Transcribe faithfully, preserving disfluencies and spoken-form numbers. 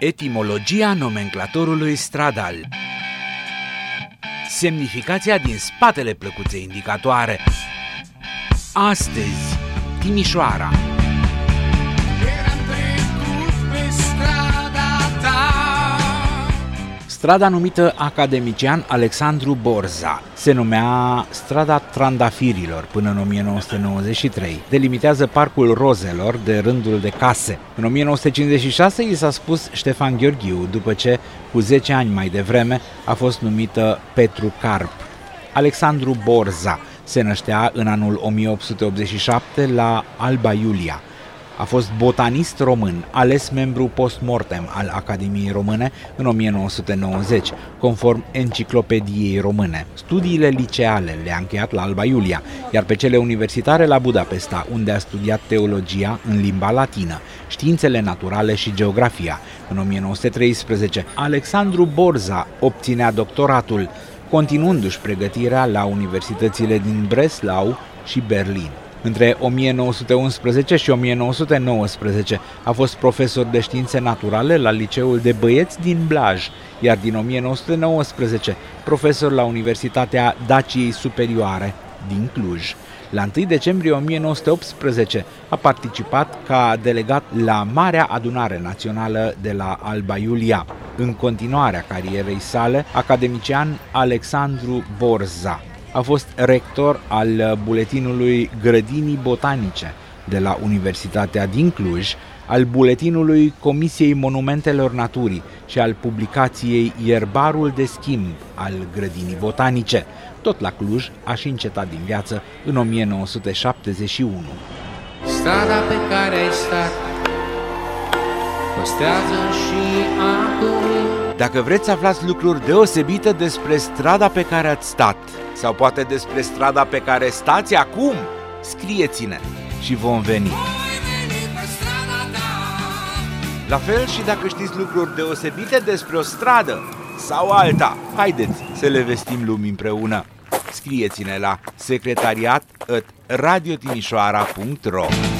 Etimologia nomenclatorului stradal. Semnificația din spatele plăcuței indicatoare. Astăzi, Timișoara. Strada numită Academician Alexandru Borza se numea Strada Trandafirilor până în o mie nouă sute nouăzeci și trei. Delimitează Parcul Rozelor de rândul de case. În o mie nouă sute cincizeci și șase i s-a spus Ștefan Gheorghiu, după ce, cu zece ani mai devreme, a fost numită Petru Carp. Alexandru Borza se năștea în anul o mie opt sute optzeci și șapte la Alba Iulia. A fost botanist român, ales membru post-mortem al Academiei Române în o mie nouă sute nouăzeci, conform Enciclopediei Române. Studiile liceale le-a încheiat la Alba Iulia, iar pe cele universitare la Budapesta, unde a studiat teologia în limba latină, științele naturale și geografia. În o mie nouă sute treisprezece, Alexandru Borza obținea doctoratul, continuându-și pregătirea la universitățile din Breslau și Berlin. Între o mie nouă sute unsprezece și o mie nouă sute nouăsprezece a fost profesor de științe naturale la Liceul de Băieți din Blaj, iar din o mie nouă sute nouăsprezece profesor la Universitatea Daciei Superioare din Cluj. La întâi decembrie o mie nouă sute optsprezece a participat ca delegat la Marea Adunare Națională de la Alba Iulia. În continuarea carierei sale, academician Alexandru Borza a fost rector al buletinului Grădinii Botanice de la Universitatea din Cluj, al buletinului Comisiei Monumentelor Naturii și al publicației Ierbarul de schimb al Grădinii Botanice. Tot la Cluj a și încetat din viață în o mie nouă sute șaptezeci și unu. Strada pe care ai stat păstrează și acum. Dacă vreți să aflați lucruri deosebite despre strada pe care ați stat, sau poate despre strada pe care stați acum, scrieți-ne și vom veni. La fel și dacă știți lucruri deosebite despre o stradă sau alta, haideți să le vestim lumii împreună. Scrieți-ne la secretariat at radiotimișoara punct ro.